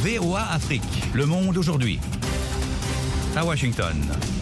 VOA Afrique, le monde aujourd'hui. À Washington.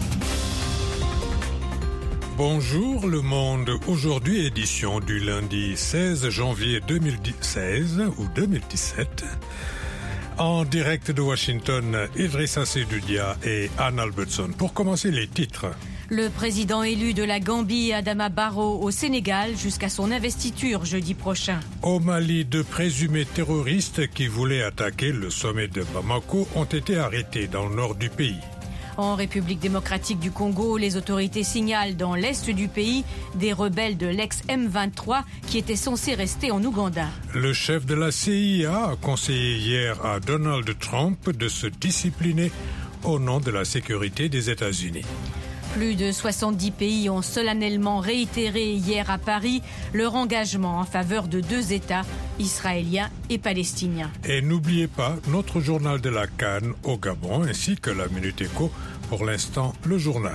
Bonjour le monde, aujourd'hui édition du lundi 16 janvier 2016 ou 2017. En direct de Washington, Idrissa Seydoudia et Anne Albertson. Pour commencer les titres. Le président élu de la Gambie, Adama Barrow, au Sénégal jusqu'à son investiture jeudi prochain. Au Mali, deux présumés terroristes qui voulaient attaquer le sommet de Bamako ont été arrêtés dans le nord du pays. En République démocratique du Congo, les autorités signalent dans l'est du pays des rebelles de l'ex-M23 qui étaient censés rester en Ouganda. Le chef de la CIA a conseillé hier à Donald Trump de se discipliner au nom de la sécurité des États-Unis. Plus de 70 pays ont solennellement réitéré hier à Paris leur engagement en faveur de deux États, israéliens et palestiniens. Et n'oubliez pas notre journal de la Cannes au Gabon ainsi que la Minute Éco. Pour l'instant, le journal.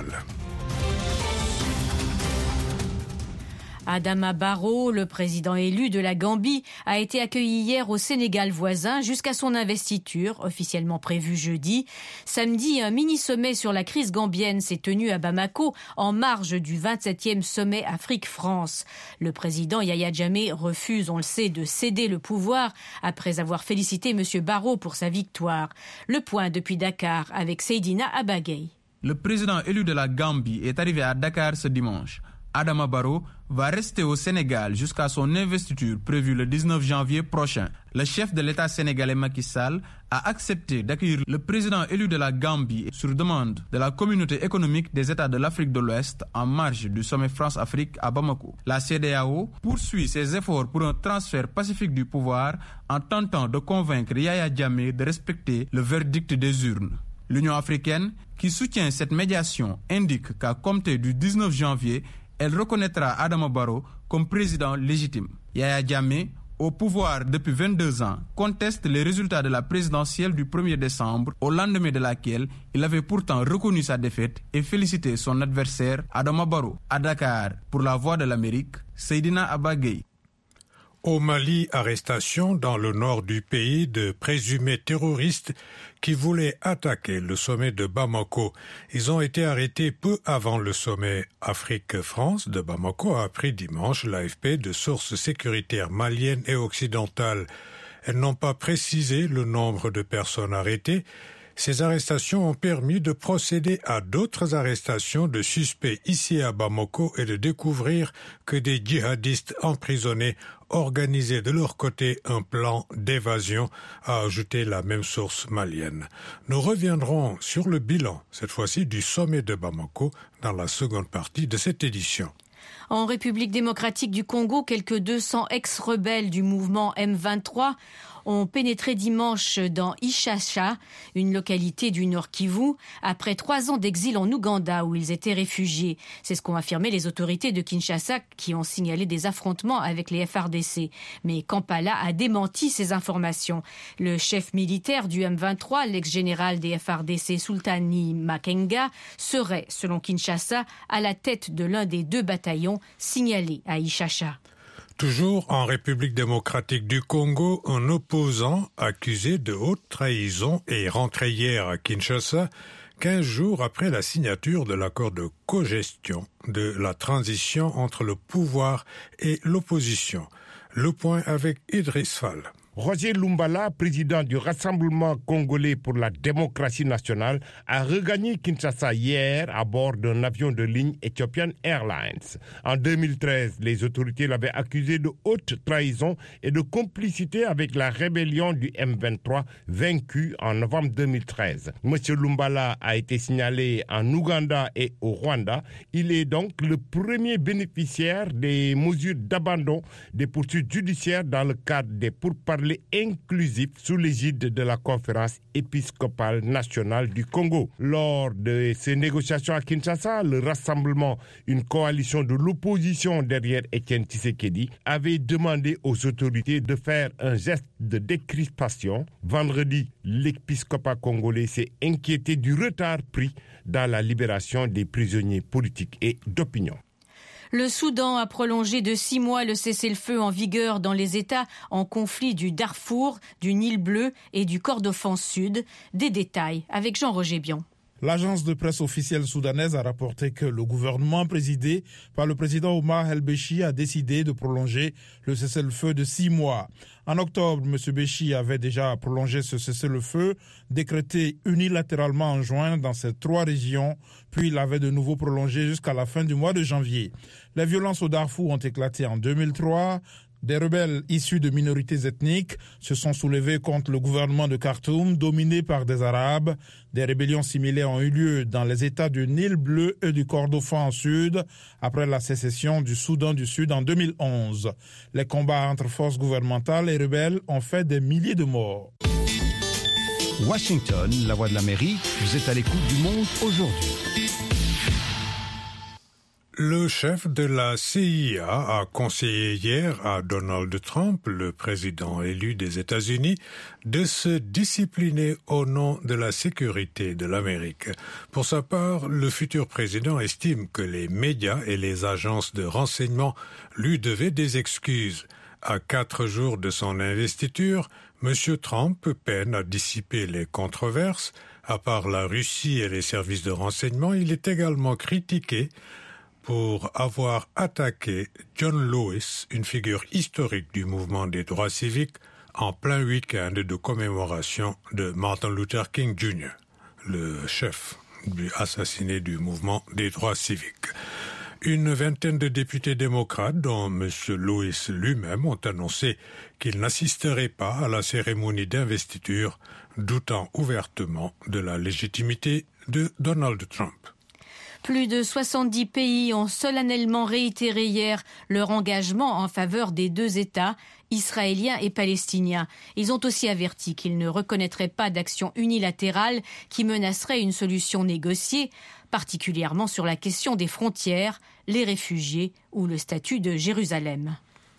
Adama Barrow, le président élu de la Gambie, a été accueilli hier au Sénégal voisin jusqu'à son investiture, officiellement prévue jeudi. Samedi, un mini-sommet sur la crise gambienne s'est tenu à Bamako, en marge du 27e sommet Afrique-France. Le président Yahya Jammeh refuse, on le sait, de céder le pouvoir après avoir félicité M. Barrow pour sa victoire. Le point depuis Dakar avec Seydina Abagay. Le président élu de la Gambie est arrivé à Dakar ce dimanche. Adama Barrow va rester au Sénégal jusqu'à son investiture prévue le 19 janvier prochain. Le chef de l'État sénégalais Macky Sall a accepté d'accueillir le président élu de la Gambie sur demande de la communauté économique des États de l'Afrique de l'Ouest en marge du sommet France-Afrique à Bamako. La CEDEAO poursuit ses efforts pour un transfert pacifique du pouvoir en tentant de convaincre Yahya Jammeh de respecter le verdict des urnes. L'Union africaine, qui soutient cette médiation, indique qu'à compter du 19 janvier, elle reconnaîtra Adama Barrow comme président légitime. Yahya Jammeh, au pouvoir depuis 22 ans, conteste les résultats de la présidentielle du 1er décembre, au lendemain de laquelle il avait pourtant reconnu sa défaite et félicité son adversaire Adama Barrow. À Dakar, pour la Voix de l'Amérique, Seydina Abagay. Au Mali, arrestation dans le nord du pays de présumés terroristes qui voulaient attaquer le sommet de Bamako. Ils ont été arrêtés peu avant le sommet Afrique-France de Bamako, a appris dimanche l'AFP de sources sécuritaires maliennes et occidentales. Elles n'ont pas précisé le nombre de personnes arrêtées. Ces arrestations ont permis de procéder à d'autres arrestations de suspects ici à Bamako et de découvrir que des djihadistes emprisonnés organisaient de leur côté un plan d'évasion, a ajouté la même source malienne. Nous reviendrons sur le bilan, cette fois-ci du sommet de Bamako, dans la seconde partie de cette édition. En République démocratique du Congo, quelques 200 ex-rebelles du mouvement M23 ont pénétré dimanche dans Ishasha, une localité du Nord Kivu, après 3 ans d'exil en Ouganda où ils étaient réfugiés. C'est ce qu'ont affirmé les autorités de Kinshasa qui ont signalé des affrontements avec les FARDC. Mais Kampala a démenti ces informations. Le chef militaire du M23, l'ex-général des FARDC Sultani Makenga, serait, selon Kinshasa, à la tête de l'un des 2 bataillons signalés à Ishasha. Toujours en République démocratique du Congo, un opposant accusé de haute trahison est rentré hier à Kinshasa, 15 jours après la signature de l'accord de cogestion de la transition entre le pouvoir et l'opposition. Le point avec Idriss Fall. Roger Lumbala, président du Rassemblement congolais pour la démocratie nationale, a regagné Kinshasa hier à bord d'un avion de ligne Ethiopian Airlines. En 2013, les autorités l'avaient accusé de haute trahison et de complicité avec la rébellion du M23 vaincue en novembre 2013. Monsieur Lumbala a été signalé en Ouganda et au Rwanda. Il est donc le premier bénéficiaire des mesures d'abandon des poursuites judiciaires dans le cadre des pourparlers inclusif sous l'égide de la conférence épiscopale nationale du Congo. Lors de ces négociations à Kinshasa, le rassemblement, une coalition de l'opposition derrière Étienne Tshisekedi, avait demandé aux autorités de faire un geste de décrispation. Vendredi, l'épiscopat congolais s'est inquiété du retard pris dans la libération des prisonniers politiques et d'opinion. Le Soudan a prolongé de 6 mois le cessez-le-feu en vigueur dans les États en conflit du Darfour, du Nil Bleu et du Kordofan Sud. Des détails avec Jean-Roger Bion. L'agence de presse officielle soudanaise a rapporté que le gouvernement présidé par le président Omar el-Béchi a décidé de prolonger le cessez-le-feu de 6 mois. En octobre, M. Béchi avait déjà prolongé ce cessez-le-feu, décrété unilatéralement en juin dans ces 3 régions, puis il avait de nouveau prolongé jusqu'à la fin du mois de janvier. Les violences au Darfour ont éclaté en 2003. Des rebelles issus de minorités ethniques se sont soulevés contre le gouvernement de Khartoum, dominé par des Arabes. Des rébellions similaires ont eu lieu dans les États du Nil Bleu et du Kordofan Sud, après la sécession du Soudan du Sud en 2011. Les combats entre forces gouvernementales et rebelles ont fait des milliers de morts. Washington, la voix de l'Amérique, vous êtes à l'écoute du monde aujourd'hui. Le chef de la CIA a conseillé hier à Donald Trump, le président élu des États-Unis, de se discipliner au nom de la sécurité de l'Amérique. Pour sa part, le futur président estime que les médias et les agences de renseignement lui devaient des excuses. À 4 jours de son investiture, M. Trump peine à dissiper les controverses. À part la Russie et les services de renseignement, il est également critiqué pour avoir attaqué John Lewis, une figure historique du mouvement des droits civiques, en plein week-end de commémoration de Martin Luther King Jr., le chef assassiné du mouvement des droits civiques. Une vingtaine de députés démocrates, dont M. Lewis lui-même, ont annoncé qu'ils n'assisteraient pas à la cérémonie d'investiture, doutant ouvertement de la légitimité de Donald Trump. Plus de 70 pays ont solennellement réitéré hier leur engagement en faveur des 2 États, israéliens et palestiniens. Ils ont aussi averti qu'ils ne reconnaîtraient pas d'action unilatérale qui menacerait une solution négociée, particulièrement sur la question des frontières, les réfugiés ou le statut de Jérusalem.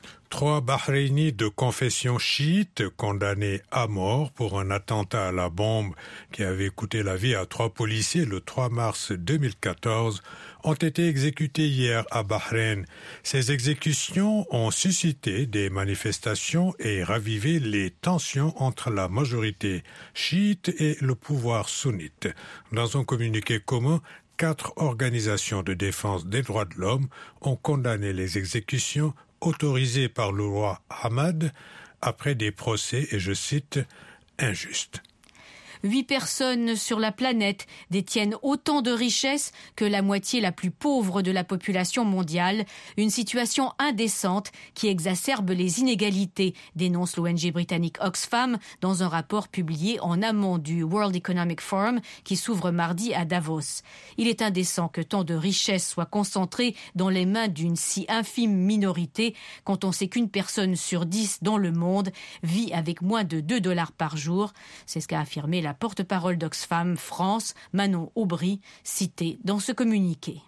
3 Bahrainis de confession chiite condamnés à mort pour un attentat à la bombe qui avait coûté la vie à 3 policiers le 3 mars 2014 ont été exécutés hier à Bahreïn. Ces exécutions ont suscité des manifestations et ravivé les tensions entre la majorité chiite et le pouvoir sunnite. Dans un communiqué commun, 4 organisations de défense des droits de l'homme ont condamné les exécutions autorisé par le roi Hamad après des procès, et je cite, injustes. 8 personnes sur la planète détiennent autant de richesses que la moitié la plus pauvre de la population mondiale. Une situation indécente qui exacerbe les inégalités, dénonce l'ONG britannique Oxfam dans un rapport publié en amont du World Economic Forum qui s'ouvre mardi à Davos. Il est indécent que tant de richesses soient concentrées dans les mains d'une si infime minorité quand on sait qu'une personne sur 10 dans le monde vit avec moins de $2 par jour. C'est ce qu'a affirmé la porte-parole d'Oxfam France, Manon Aubry, citée dans ce communiqué.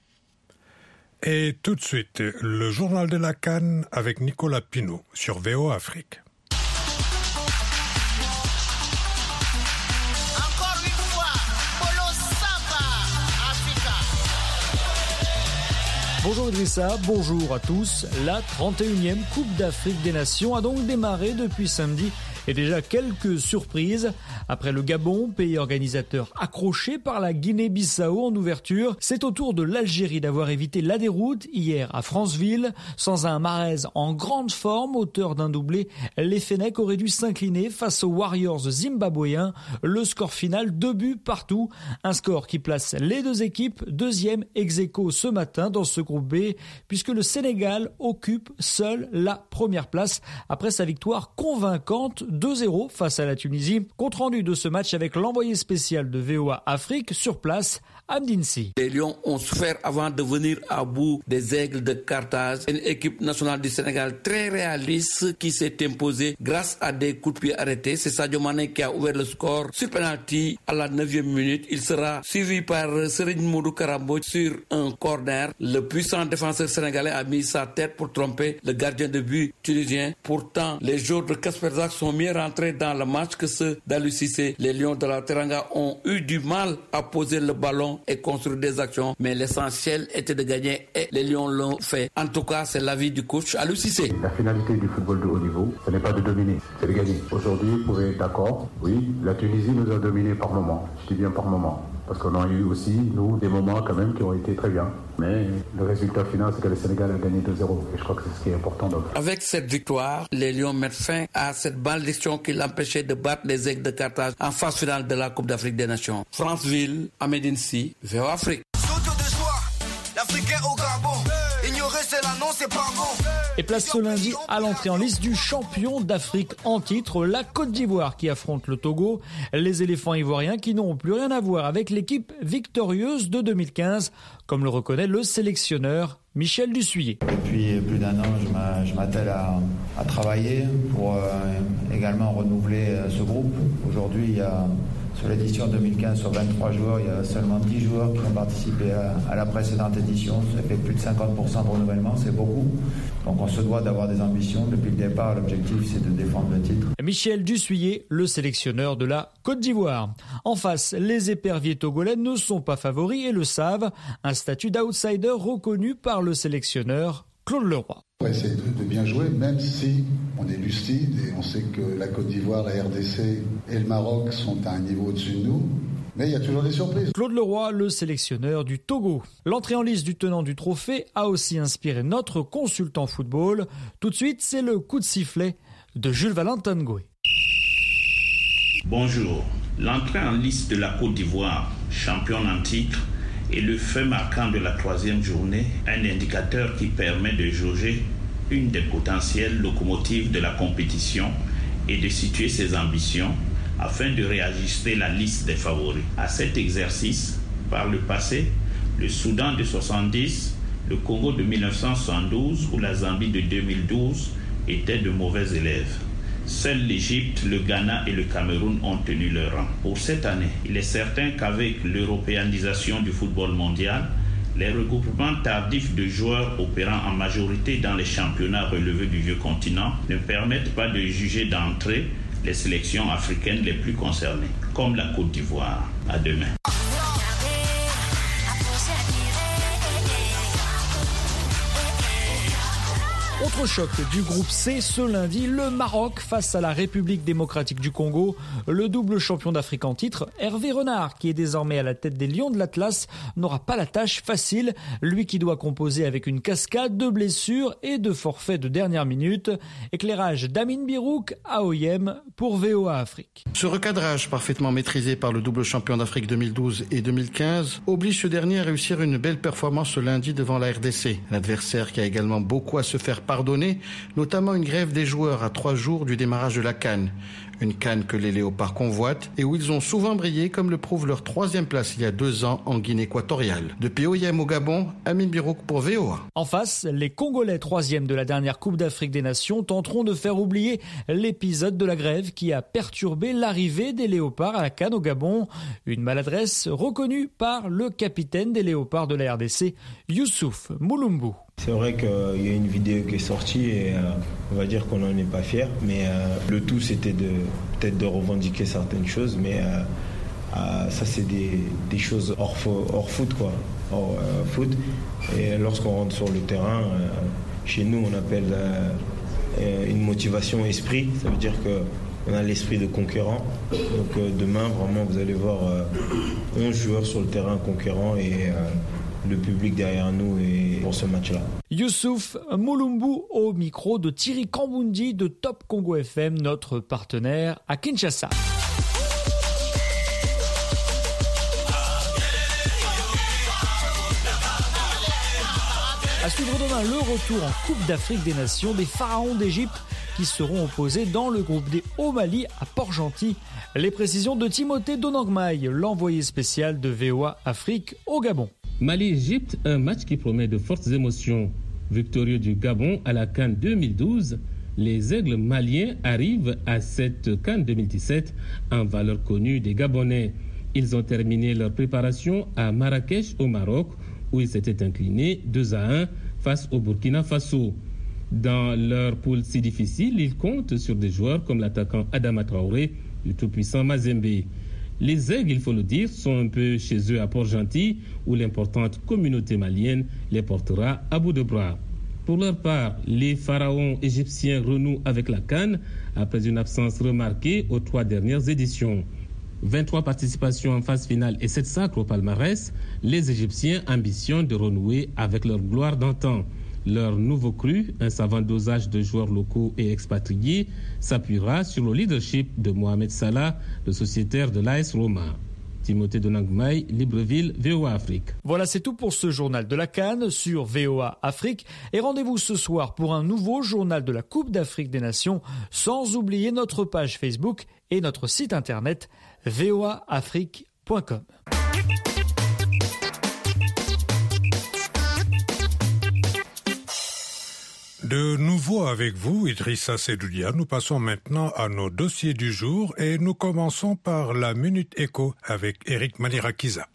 Et tout de suite, le journal de la CAN avec Nicolas Pinault sur VOA Afrique. Encore une fois, Polo Samba Africa. Bonjour Idrissa, bonjour à tous. La 31e Coupe d'Afrique des Nations a donc démarré depuis samedi. Et déjà quelques surprises. Après le Gabon, pays organisateur accroché par la Guinée-Bissau en ouverture, c'est au tour de l'Algérie d'avoir évité la déroute hier à Franceville. Sans un Mahrez en grande forme, auteur d'un doublé, les Fennecs auraient dû s'incliner face aux Warriors zimbabwéens. Le score final, 2 buts partout. Un score qui place les 2 équipes deuxième ex-aequo ce matin dans ce groupe B, puisque le Sénégal occupe seul la première place après sa victoire convaincante 2-0 face à la Tunisie. Compte rendu de ce match avec l'envoyé spécial de VOA Afrique sur place, Amdinsi. Les Lions ont souffert avant de venir à bout des Aigles de Carthage. Une équipe nationale du Sénégal très réaliste qui s'est imposée grâce à des coups de pied arrêtés. C'est Sadio Mané qui a ouvert le score sur penalty à la 9e minute. Il sera suivi par Serigne Modou Karambo sur un corner. Le puissant défenseur sénégalais a mis sa tête pour tromper le gardien de but tunisien. Pourtant, les joueurs de Kasperzak sont mieux mieux rentrés dans le match que ceux d'Aliou Cissé. Les Lions de la Teranga ont eu du mal à poser le ballon et construire des actions, mais l'essentiel était de gagner et les Lions l'ont fait. En tout cas, c'est l'avis du coach Aliou Cissé. La finalité du football de haut niveau, ce n'est pas de dominer, c'est de gagner. Aujourd'hui, vous pouvez être d'accord, oui, la Tunisie nous a dominés par moment. Je dis bien par moment. Parce qu'on a eu aussi, nous, des moments quand même qui ont été très bien. Mais le résultat final, c'est que le Sénégal a gagné 2-0. Et je crois que c'est ce qui est important. Avec cette victoire, les Lions mettent fin à cette malédiction qui l'empêchait de battre les Aigles de Carthage en phase finale de la Coupe d'Afrique des Nations. Franceville, Amédine Sy, VOA Afrique. L'Africain au Gabon, ignorer c'est là, non c'est pas bon. Et place ce lundi à l'entrée en liste du champion d'Afrique en titre, la Côte d'Ivoire qui affronte le Togo. Les éléphants ivoiriens qui n'ont plus rien à voir avec l'équipe victorieuse de 2015, comme le reconnaît le sélectionneur Michel Dussuyer. Depuis plus d'un an, je m'attelle à travailler pour également renouveler ce groupe. Aujourd'hui, il y a sur l'édition 2015, sur 23 joueurs, il y a seulement 10 joueurs qui ont participé à la précédente édition. Ça fait plus de 50% de renouvellement, c'est beaucoup. Donc on se doit d'avoir des ambitions. Depuis le départ, l'objectif c'est de défendre le titre. Michel Dussuyer, le sélectionneur de la Côte d'Ivoire. En face, les éperviers togolais ne sont pas favoris et le savent. Un statut d'outsider reconnu par le sélectionneur Claude Leroy. On va essayer de bien jouer, même si on est lucide et on sait que la Côte d'Ivoire, la RDC et le Maroc sont à un niveau au-dessus de nous. Mais il y a toujours des surprises. Claude Leroy, le sélectionneur du Togo. L'entrée en liste du tenant du trophée a aussi inspiré notre consultant football. Tout de suite, c'est le coup de sifflet de Jules Valentin Ngoué. Bonjour. L'entrée en liste de la Côte d'Ivoire, championne en titre, est le fait marquant de la troisième journée, un indicateur qui permet de jauger une des potentielles locomotives de la compétition et de situer ses ambitions afin de réajuster la liste des favoris. À cet exercice, par le passé, le Soudan de 70, le Congo de 1972 ou la Zambie de 2012 étaient de mauvais élèves. Seuls l'Égypte, le Ghana et le Cameroun ont tenu leur rang. Pour cette année, il est certain qu'avec l'européanisation du football mondial, les regroupements tardifs de joueurs opérant en majorité dans les championnats relevés du vieux continent ne permettent pas de juger d'entrée les sélections africaines les plus concernées, comme la Côte d'Ivoire. À demain. Autre choc du groupe C ce lundi, le Maroc face à la République démocratique du Congo. Le double champion d'Afrique en titre, Hervé Renard, qui est désormais à la tête des Lions de l'Atlas, n'aura pas la tâche facile. Lui qui doit composer avec une cascade de blessures et de forfaits de dernière minute. Éclairage d'Amin Birouk à OIM pour VOA Afrique. Ce recadrage parfaitement maîtrisé par le double champion d'Afrique 2012 et 2015 oblige ce dernier à réussir une belle performance ce lundi devant la RDC. L'adversaire qui a également beaucoup à se faire pardonner, notamment une grève des joueurs à 3 jours du démarrage de la CAN. Une CAN que les Léopards convoitent et où ils ont souvent brillé, comme le prouve leur 3e place il y a 2 ans en Guinée équatoriale. Depuis OIM au Gabon, Amin Birouk pour VOA. En face, les Congolais 3e de la dernière Coupe d'Afrique des Nations tenteront de faire oublier l'épisode de la grève qui a perturbé l'arrivée des Léopards à la CAN au Gabon. Une maladresse reconnue par le capitaine des Léopards de la RDC, Youssouf Moulumbu. C'est vrai qu'il y a une vidéo qui est sortie et on va dire qu'on n'en est pas fiers, mais le tout c'était peut-être de revendiquer certaines choses, mais ça c'est des choses hors foot quoi, hors foot. Et lorsqu'on rentre sur le terrain, chez nous on appelle une motivation esprit, ça veut dire qu'on a l'esprit de conquérant. Donc demain vraiment vous allez voir 11 joueurs sur le terrain conquérants et le public derrière nous et pour ce match-là. Youssouf Moulumbu au micro de Thierry Kambundi de Top Congo FM, notre partenaire à Kinshasa. À suivre demain le retour en Coupe d'Afrique des Nations des Pharaons d'Égypte qui seront opposés dans le groupe D au Mali à Port-Gentil. Les précisions de Timothée Donangmaï, l'envoyé spécial de VOA Afrique au Gabon. Mali-Égypte, un match qui promet de fortes émotions. Victorieux du Gabon à la CAN 2012, les Aigles maliens arrivent à cette CAN 2017 en valeur connue des Gabonais. Ils ont terminé leur préparation à Marrakech au Maroc où ils s'étaient inclinés 2-1 face au Burkina Faso. Dans leur poule si difficile, ils comptent sur des joueurs comme l'attaquant Adama Traoré du tout-puissant Mazembe. Les Aigles, il faut le dire, sont un peu chez eux à Port-Gentil, où l'importante communauté malienne les portera à bout de bras. Pour leur part, les pharaons égyptiens renouent avec la CAN après une absence remarquée aux 3 dernières éditions. 23 participations en phase finale et 7 sacres au palmarès, les Égyptiens ambitionnent de renouer avec leur gloire d'antan. Leur nouveau cru, un savant dosage de joueurs locaux et expatriés, s'appuiera sur le leadership de Mohamed Salah, le sociétaire de l'AS Roma. Timothée Donangmaï, Libreville, VOA Afrique. Voilà, c'est tout pour ce journal de la CAN sur VOA Afrique. Et rendez-vous ce soir pour un nouveau journal de la Coupe d'Afrique des Nations, sans oublier notre page Facebook et notre site internet voaafrique.com. De nouveau avec vous, Idrissa Sedoudia, nous passons maintenant à nos dossiers du jour et nous commençons par la Minute Éco avec Eric Manirakiza.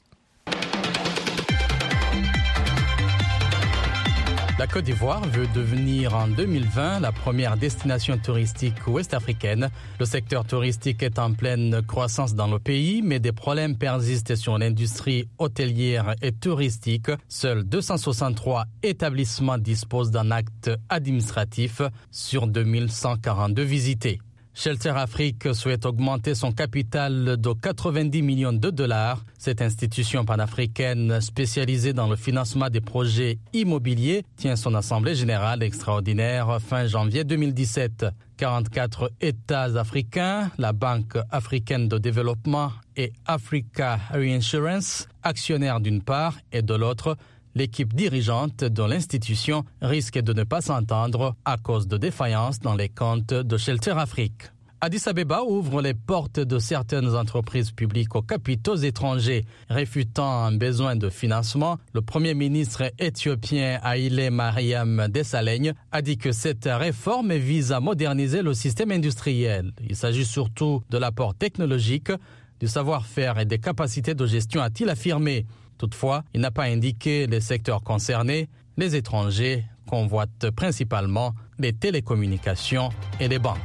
La Côte d'Ivoire veut devenir en 2020 la première destination touristique ouest-africaine. Le secteur touristique est en pleine croissance dans le pays, mais des problèmes persistent sur l'industrie hôtelière et touristique. Seuls 263 établissements disposent d'un acte administratif sur 2142 visités. Shelter Afrique souhaite augmenter son capital de 90 millions de dollars. Cette institution panafricaine spécialisée dans le financement des projets immobiliers tient son assemblée générale extraordinaire fin janvier 2017. 44 États africains, la Banque africaine de développement et Africa Reinsurance, actionnaires d'une part et de l'autre, l'équipe dirigeante de l'institution risque de ne pas s'entendre à cause de défaillances dans les comptes de Shelter Afrique. Addis Abeba ouvre les portes de certaines entreprises publiques aux capitaux étrangers, réfutant un besoin de financement. Le Premier ministre éthiopien Haïlé Mariam Desalegn a dit que cette réforme vise à moderniser le système industriel. Il s'agit surtout de l'apport technologique, du savoir-faire et des capacités de gestion, a-t-il affirmé. Toutefois, il n'a pas indiqué les secteurs concernés. Les étrangers convoitent principalement les télécommunications et les banques.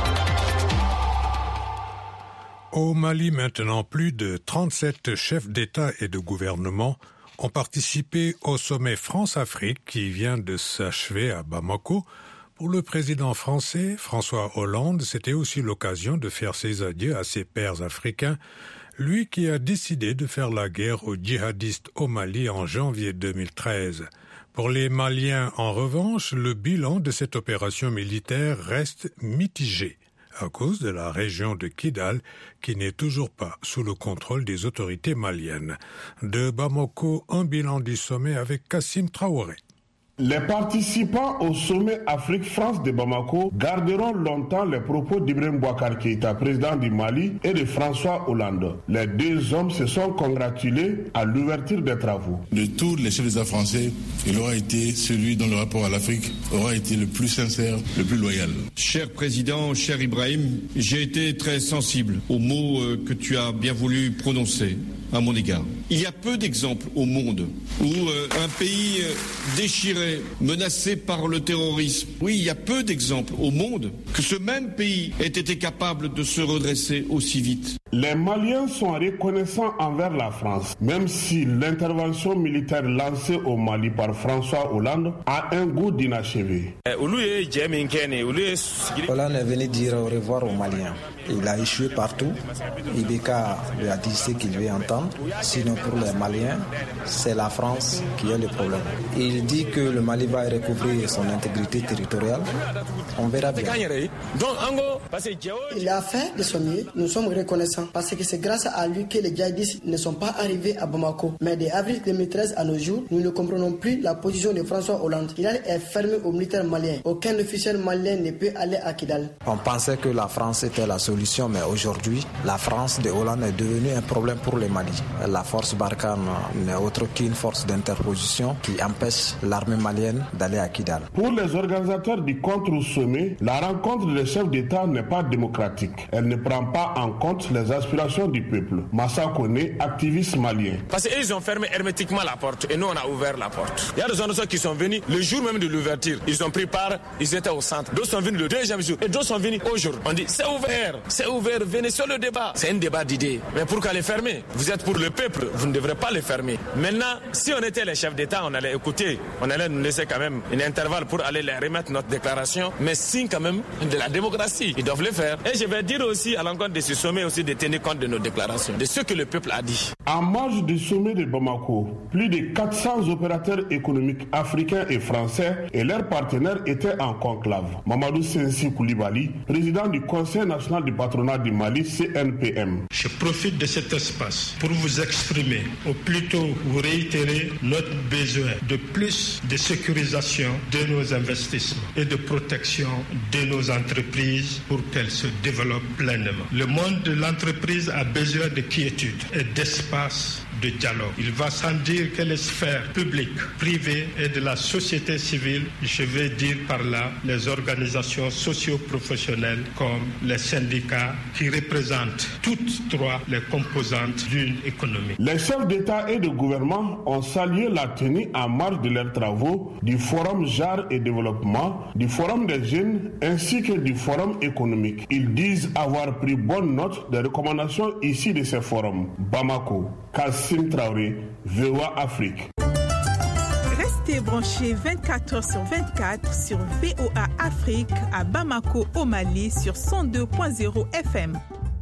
Au Mali, maintenant, plus de 37 chefs d'État et de gouvernement ont participé au sommet France-Afrique qui vient de s'achever à Bamako. Pour le président français, François Hollande, c'était aussi l'occasion de faire ses adieux à ses pairs africains, lui qui a décidé de faire la guerre aux djihadistes au Mali en janvier 2013. Pour les Maliens, en revanche, le bilan de cette opération militaire reste mitigé à cause de la région de Kidal qui n'est toujours pas sous le contrôle des autorités maliennes. De Bamako, un bilan du sommet avec Kassim Traoré. Les participants au sommet Afrique-France de Bamako garderont longtemps les propos d'Ibrahim Boubacar Keïta, président du Mali, et de François Hollande. Les deux hommes se sont congratulés à l'ouverture des travaux. De tous les chefs d'État français, il aura été celui dont le rapport à l'Afrique aura été le plus sincère, le plus loyal. Cher président, cher Ibrahim, j'ai été très sensible aux mots que tu as bien voulu prononcer à mon égard. Il y a peu d'exemples au monde où un pays déchiré, menacé par le terrorisme, oui, il y a peu d'exemples au monde que ce même pays ait été capable de se redresser aussi vite. Les Maliens sont reconnaissants envers la France, même si l'intervention militaire lancée au Mali par François Hollande a un goût d'inachevé. Hollande est venu dire au revoir aux Maliens. Il a échoué partout. Ibeka lui a dit ce qu'il veut entendre. Sinon, pour les Maliens, c'est la France qui a le problème. Il dit que le Mali va recouvrir son intégrité territoriale. On verra bien. Il a fait de son mieux. Nous sommes reconnaissants parce que c'est grâce à lui que les djihadistes ne sont pas arrivés à Bamako. Mais de avril 2013 à nos jours, nous ne comprenons plus la position de François Hollande. Kidal est fermé aux militaires maliens. Aucun officiel malien ne peut aller à Kidal. On pensait que la France était la solution, mais aujourd'hui, la France de Hollande est devenue un problème pour les Maliens. Mali. La force Barkhane n'est autre qu'une force d'interposition qui empêche l'armée malienne d'aller à Kidal. Pour les organisateurs du contre-sommet, la rencontre des chefs d'État n'est pas démocratique. Elle ne prend pas en compte les aspirations du peuple. Massa Kone, activiste malien. Parce qu'ils ont fermé hermétiquement la porte et nous on a ouvert la porte. Il y a des gens qui sont venus le jour même de l'ouverture. Ils ont pris part, ils étaient au centre. D'autres sont venus le deuxième jour et d'autres sont venus aujourd'hui. On dit c'est ouvert, venez sur le débat. C'est un débat d'idées. Mais pourquoi les fermer? Vous êtes pour le peuple, vous ne devrez pas les fermer. Maintenant, si on était les chefs d'État, on allait écouter, on allait nous laisser quand même un intervalle pour aller les remettre notre déclaration, mais signe quand même de la démocratie. Ils doivent le faire. Et je vais dire aussi à l'encontre de ce sommet aussi de tenir compte de nos déclarations, de ce que le peuple a dit. En marge du sommet de Bamako, plus de 400 opérateurs économiques africains et français et leurs partenaires étaient en conclave. Mamadou Sensi Koulibaly, président du Conseil national du patronat du Mali, CNPM. Je profite de cet espace pour vous exprimer, ou plutôt vous réitérer notre besoin de plus de sécurisation de nos investissements et de protection de nos entreprises pour qu'elles se développent pleinement. Le monde de l'entreprise a besoin de quiétude et d'espace de dialogue. Il va sans dire que les sphères publiques, privées et de la société civile, je vais dire par là les organisations socio-professionnelles comme les syndicats qui représentent toutes trois les composantes d'une économie. Les chefs d'État et de gouvernement ont salué la tenue en marge de leurs travaux du Forum Genre et Développement, du Forum des jeunes ainsi que du Forum économique. Ils disent avoir pris bonne note des recommandations issues de ces forums. Bamako, Kassim Traoré, VOA Afrique. Restez branchés 24h/24 sur VOA Afrique à Bamako au Mali sur 102.0 FM.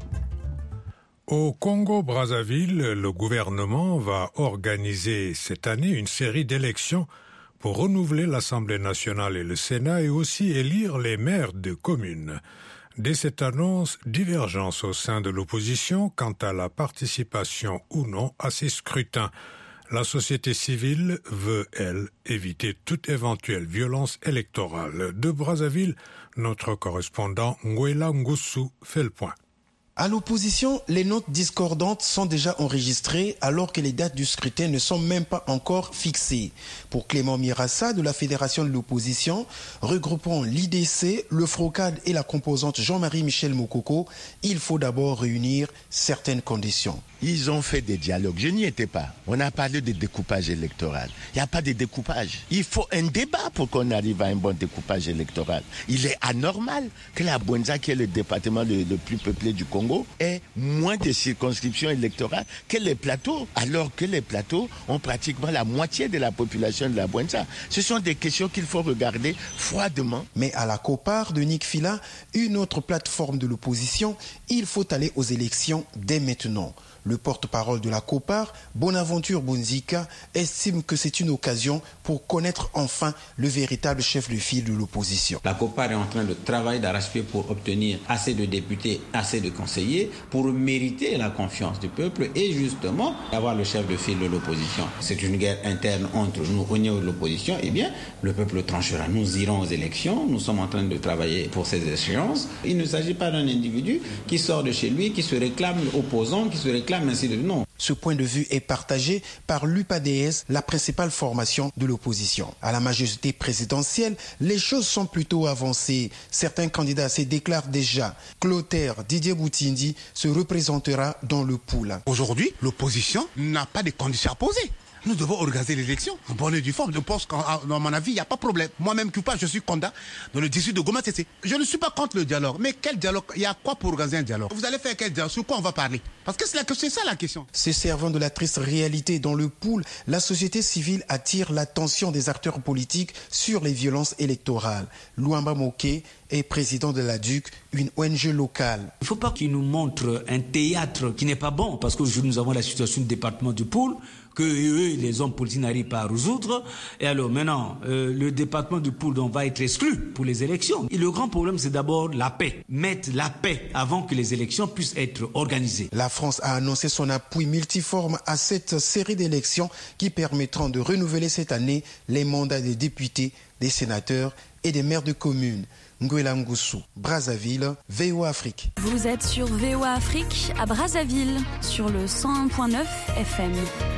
Au Congo-Brazzaville, le gouvernement va organiser cette année une série d'élections pour renouveler l'Assemblée nationale et le Sénat et aussi élire les maires de communes. Dès cette annonce, divergence au sein de l'opposition quant à la participation ou non à ces scrutins. La société civile veut, elle, éviter toute éventuelle violence électorale. De Brazzaville, notre correspondant Ngwela Ngoussou fait le point. À l'opposition, les notes discordantes sont déjà enregistrées alors que les dates du scrutin ne sont même pas encore fixées. Pour Clément Mirassa de la Fédération de l'opposition, regroupant l'IDC, le FROCAD et la composante Jean-Marie Michel Mokoko, il faut d'abord réunir certaines conditions. Ils ont fait des dialogues. Je n'y étais pas. On a parlé de découpage électoral. Il n'y a pas de découpage. Il faut un débat pour qu'on arrive à un bon découpage électoral. Il est anormal que la Bwenza, qui est le département le plus peuplé du Congo, ait moins de circonscriptions électorales que les plateaux, alors que les plateaux ont pratiquement la moitié de la population de la Bwenza. Ce sont des questions qu'il faut regarder froidement. Mais à la COPAR de Nick Fila, une autre plateforme de l'opposition, il faut aller aux élections dès maintenant. Le porte-parole de la COPAR, Bonaventure Bonzika, estime que c'est une occasion pour connaître enfin le véritable chef de file de l'opposition. La COPAR est en train de travailler d'arrache-pied pour obtenir assez de députés, assez de conseillers, pour mériter la confiance du peuple et justement avoir le chef de file de l'opposition. C'est une guerre interne entre nous au niveau de l'opposition. Eh bien, le peuple tranchera. Nous irons aux élections. Nous sommes en train de travailler pour ces échéances. Il ne s'agit pas d'un individu qui sort de chez lui, qui se réclame opposant, qui se réclame ainsi de non. Ce point de vue est partagé par l'UPADS, la principale formation de l'opposition. À la majorité présidentielle, les choses sont plutôt avancées. Certains candidats se déclarent déjà. Clotaire Didier Boutindi se représentera dans le pool. Aujourd'hui, l'opposition n'a pas de conditions à poser. Nous devons organiser l'élection en bonne et due forme. Je pense qu'à mon avis, il n'y a pas de problème. Moi-même, je suis candidat dans le district de Goma Tsetse. Je ne suis pas contre le dialogue. Mais quel dialogue? Il y a quoi pour organiser un dialogue? Vous allez faire quel dialogue? Sur quoi on va parler? Parce que c'est ça la question. Se servant de la triste réalité dans le pool, la société civile attire l'attention des acteurs politiques sur les violences électorales. Luamba Moké est président de la DUC, une ONG locale. Il ne faut pas qu'ils nous montrent un théâtre qui n'est pas bon, parce qu'aujourd'hui nous avons la situation du département du Poul, que eux, les hommes politiques n'arrivent pas à résoudre. Et alors maintenant, le département du Poul va être exclu pour les élections. Et le grand problème, c'est d'abord la paix. Mettre la paix avant que les élections puissent être organisées. La France a annoncé son appui multiforme à cette série d'élections qui permettront de renouveler cette année les mandats des députés, des sénateurs et des maires de communes. Nguela Ngusu, Brazzaville, VOA Afrique. Vous êtes sur VOA Afrique à Brazzaville, sur le 101.9 FM.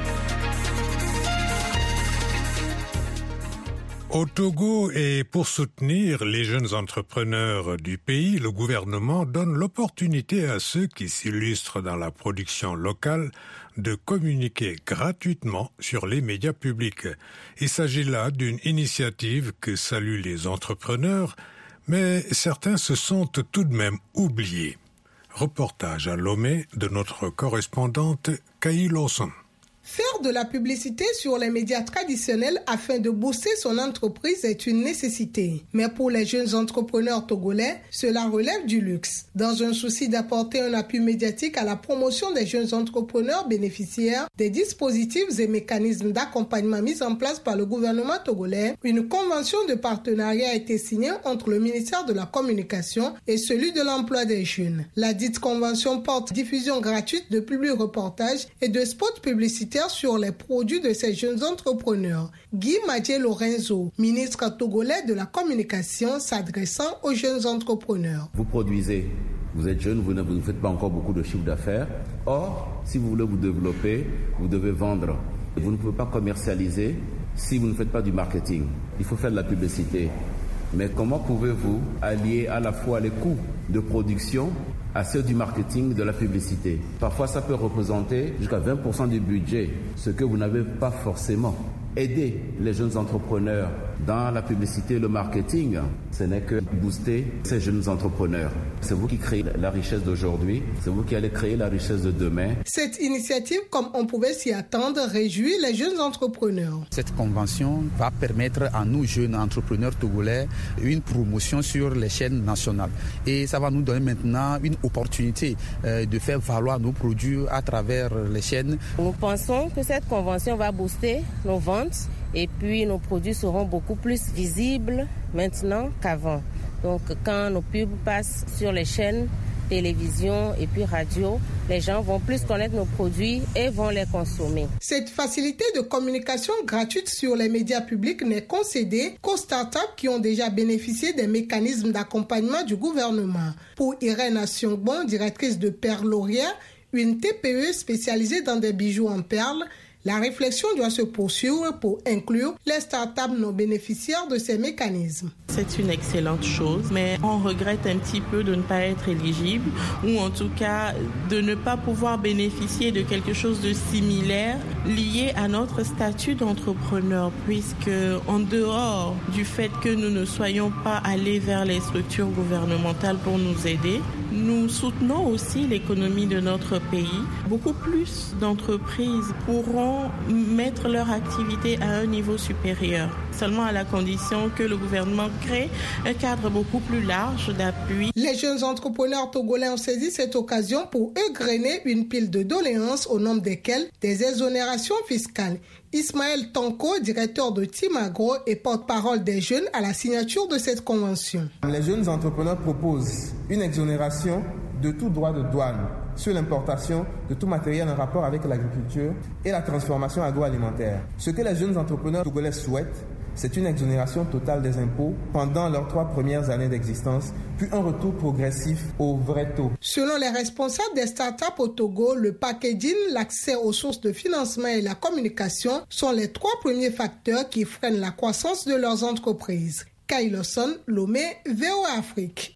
Au Togo, et pour soutenir les jeunes entrepreneurs du pays, le gouvernement donne l'opportunité à ceux qui s'illustrent dans la production locale de communiquer gratuitement sur les médias publics. Il s'agit là d'une initiative que saluent les entrepreneurs, mais certains se sentent tout de même oubliés. Reportage à Lomé de notre correspondante Kaï Lawson. Faire de la publicité sur les médias traditionnels afin de booster son entreprise est une nécessité. Mais pour les jeunes entrepreneurs togolais, cela relève du luxe. Dans un souci d'apporter un appui médiatique à la promotion des jeunes entrepreneurs bénéficiaires des dispositifs et mécanismes d'accompagnement mis en place par le gouvernement togolais, une convention de partenariat a été signée entre le ministère de la Communication et celui de l'Emploi des jeunes. La dite convention porte diffusion gratuite de publi-reportages et de spots publicitaires sur les produits de ces jeunes entrepreneurs. Guy Madje Lorenzo, ministre togolais de la Communication, s'adressant aux jeunes entrepreneurs. Vous produisez, vous êtes jeune, vous ne faites pas encore beaucoup de chiffre d'affaires. Or, si vous voulez vous développer, vous devez vendre. Vous ne pouvez pas commercialiser si vous ne faites pas du marketing. Il faut faire de la publicité. Mais comment pouvez-vous allier à la fois les coûts de production à ceux du marketing, de la publicité? Parfois, ça peut représenter jusqu'à 20% du budget, ce que vous n'avez pas forcément. Aider les jeunes entrepreneurs dans la publicité et le marketing, ce n'est que booster ces jeunes entrepreneurs. C'est vous qui créez la richesse d'aujourd'hui, c'est vous qui allez créer la richesse de demain. Cette initiative, comme on pouvait s'y attendre, réjouit les jeunes entrepreneurs. Cette convention va permettre à nous, jeunes entrepreneurs togolais, une promotion sur les chaînes nationales. Et ça va nous donner maintenant une opportunité de faire valoir nos produits à travers les chaînes. Nous pensons que cette convention va booster nos ventes et puis nos produits seront beaucoup plus visibles maintenant qu'avant. Donc quand nos pubs passent sur les chaînes télévision et puis radio, les gens vont plus connaître nos produits et vont les consommer. Cette facilité de communication gratuite sur les médias publics n'est concédée qu'aux startups qui ont déjà bénéficié des mécanismes d'accompagnement du gouvernement. Pour Irène Asiongbon, directrice de Perloria, une TPE spécialisée dans des bijoux en perles, la réflexion doit se poursuivre pour inclure les startups non bénéficiaires de ces mécanismes. C'est une excellente chose, mais on regrette un petit peu de ne pas être éligible ou en tout cas de ne pas pouvoir bénéficier de quelque chose de similaire lié à notre statut d'entrepreneur, puisque en dehors du fait que nous ne soyons pas allés vers les structures gouvernementales pour nous aider, nous soutenons aussi l'économie de notre pays. Beaucoup plus d'entreprises pourront mettre leur activité à un niveau supérieur, seulement à la condition que le gouvernement crée un cadre beaucoup plus large d'appui. Les jeunes entrepreneurs togolais ont saisi cette occasion pour égrener une pile de doléances au nombre desquelles des exonérations fiscales. Ismaël Tanko, directeur de Timagro et porte-parole des jeunes à la signature de cette convention. Les jeunes entrepreneurs proposent une exonération de tout droit de douane sur l'importation de tout matériel en rapport avec l'agriculture et la transformation agroalimentaire. Ce que les jeunes entrepreneurs togolais souhaitent, c'est une exonération totale des impôts pendant leurs 3 premières années d'existence, puis un retour progressif au vrai taux. Selon les responsables des startups au Togo, le packaging, l'accès aux sources de financement et la communication sont les 3 premiers facteurs qui freinent la croissance de leurs entreprises. Kaï Lawson, Lomé, VOA Afrique.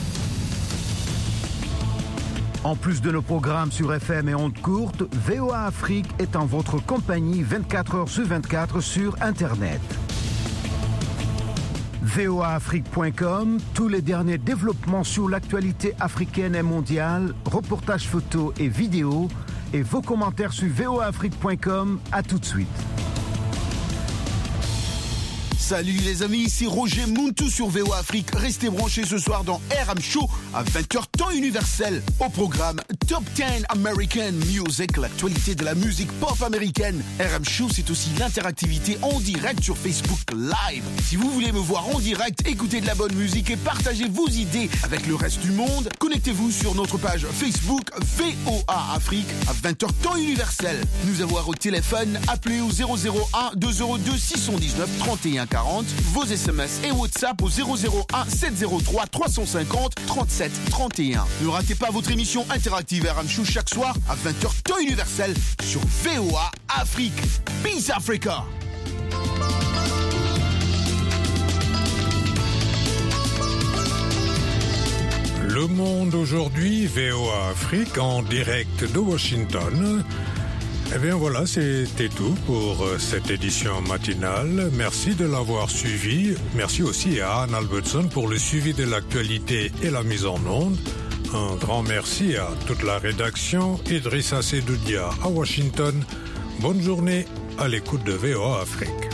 En plus de nos programmes sur FM et ondes courtes, VOA Afrique est en votre compagnie 24 heures sur 24 sur Internet. voaafrique.com, tous les derniers développements sur l'actualité africaine et mondiale, reportages photos et vidéos, et vos commentaires sur voaafrique.com. À tout de suite. Salut les amis, ici Roger Muntu sur VOA Afrique. Restez branchés ce soir dans RM Show à 20h temps universel. Au programme Top 10 American Music, l'actualité de la musique pop américaine. RM Show, c'est aussi l'interactivité en direct sur Facebook Live. Si vous voulez me voir en direct, écouter de la bonne musique et partager vos idées avec le reste du monde, connectez-vous sur notre page Facebook VOA Afrique à 20h temps universel. Nous avoir au téléphone, appelez au 001 202 619 31 40. 40, vos SMS et WhatsApp au 001 703 350 37 31. Ne ratez pas votre émission interactive RM Show chaque soir à 20h temps universel sur VOA Afrique. Peace Africa. Le Monde aujourd'hui, VOA Afrique en direct de Washington. Eh bien voilà, c'était tout pour cette édition matinale. Merci de l'avoir suivi. Merci aussi à Anne Albertson pour le suivi de l'actualité et la mise en onde. Un grand merci à toute la rédaction. Idrissa Sedoudia à Washington. Bonne journée à l'écoute de VOA Afrique.